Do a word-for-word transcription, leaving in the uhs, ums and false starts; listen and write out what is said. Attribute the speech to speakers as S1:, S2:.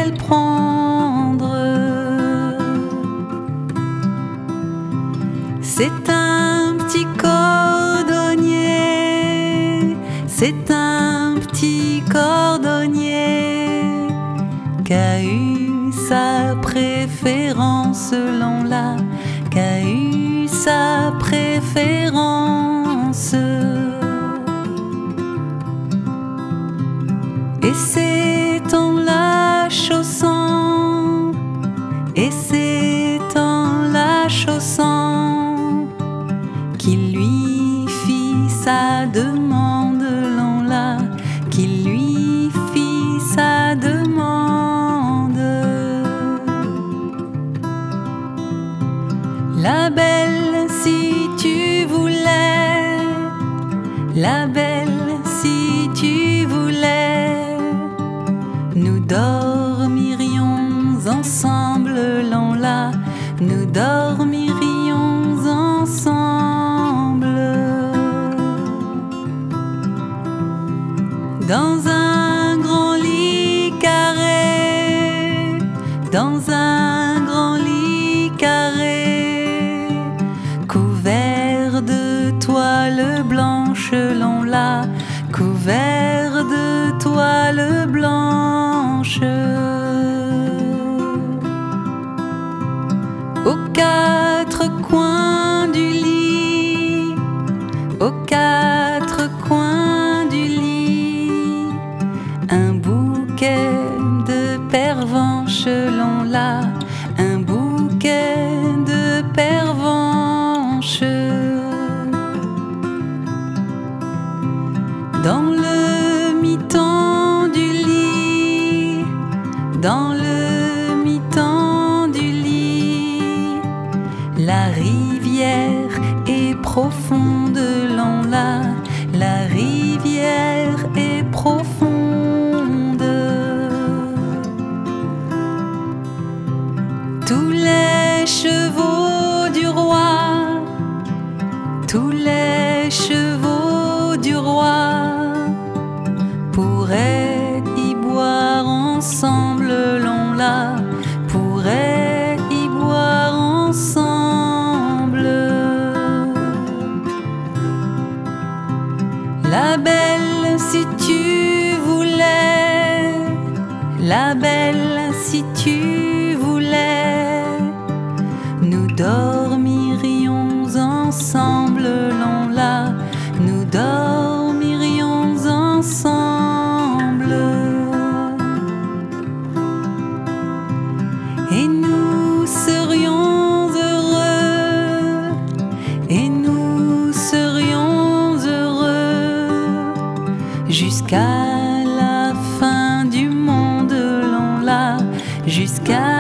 S1: pouvait le prendre. C'est un petit cordonnier, c'est un petit cordonnier qui a eu sa préférence selon la, qui a eu sa préférence. Et c'est en la chaussant, et c'est en la chaussant qu'il lui fit sa demande, l'on l'a, qu'il lui fit sa demande. La belle, si tu voulais, la belle, si tu voulais, nous dormirions ensemble, l'on l'a, nous dormirions ensemble. Dans un grand lit carré, dans un grand lit carré, couvert de toile blanche, l'on l'a, couvert de toile blanche. Aux quatre coins du lit, aux quatre coins du lit, un bouquet de pervenches, l'on l'a, un bouquet de pervenches. Dans le mi-temps du lit, dans le mi-temps du lit, la rivière est profonde, l'on l'a, la rivière est profonde. Tous les chevaux du roi, tous les chevaux du roi pourraient y boire ensemble, l'on l'a, pourraient y boire ensemble. La belle, si tu voulais, la belle, si tu voulais, nous dormirions ensemble, l'on l'a, nous dormirions ensemble. Et nous serions heureux, et nous serions heureux jusqu'à la fin du monde, l'on l'a, jusqu'à